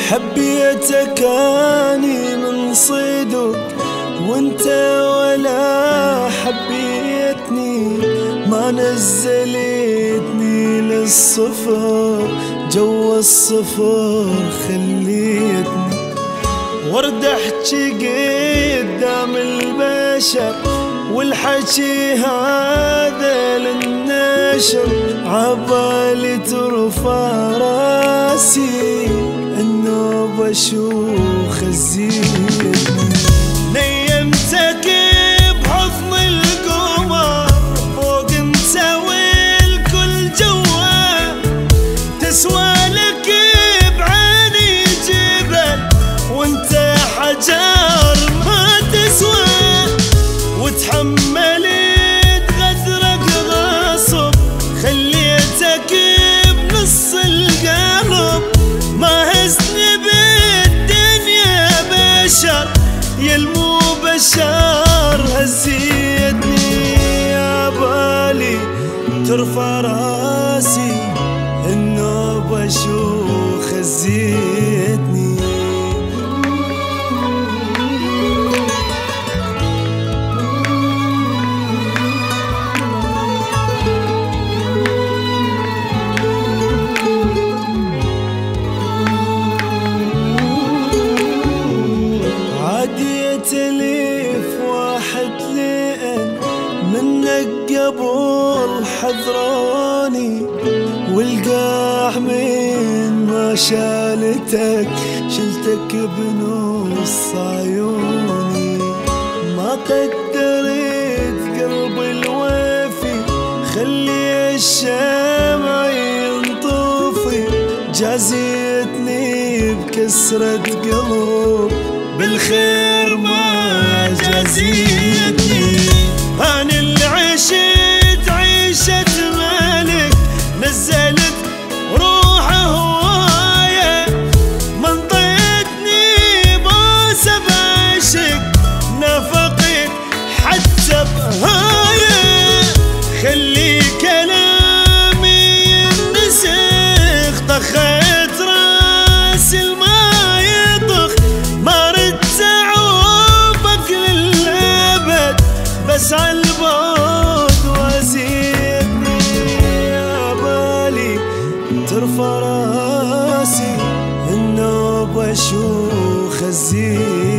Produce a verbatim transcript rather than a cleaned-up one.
حبيتك اني من صدق وانت ولا حبيتني، ما نزلتني للصفر جوا الصفر خليتني ورد احكي قدام البشر، والحكي هذا للنشر عبالي ترفع راسي النوبة شوخ الزيتني. نيمتك بحضن القمر فوق انت والكل جوا، تسوى لك بعيني جبل وانت حجر ما تسوى، وتحملت غدرك غصب خليتك بنص القلب، ما هزني بالدنيا بشر يلمو بشر هزيتني، يا بالي ترفع راسي النوبة شوخ هزيتني. تليف واحد لئن منك قبل حذراني، والقاع من ما شالتك شلتك بنص عيوني، ما قدرت قلبي الوفي خلي الشمع ينطفي، جازيتني بكسرة قلب بالخير ما جازيتني. أنا اللي عشت عيشة ملك نزلت روحه هواية، منطيتني باسب عشق نفقت حتى بهاية، خلي كلامي ينسخ طخت راس الماء يطخ، ما رد تعوبك للأبد بس عالبعد وزيدني، يا بالي ترفع راسي النوبة شوخ الزيت.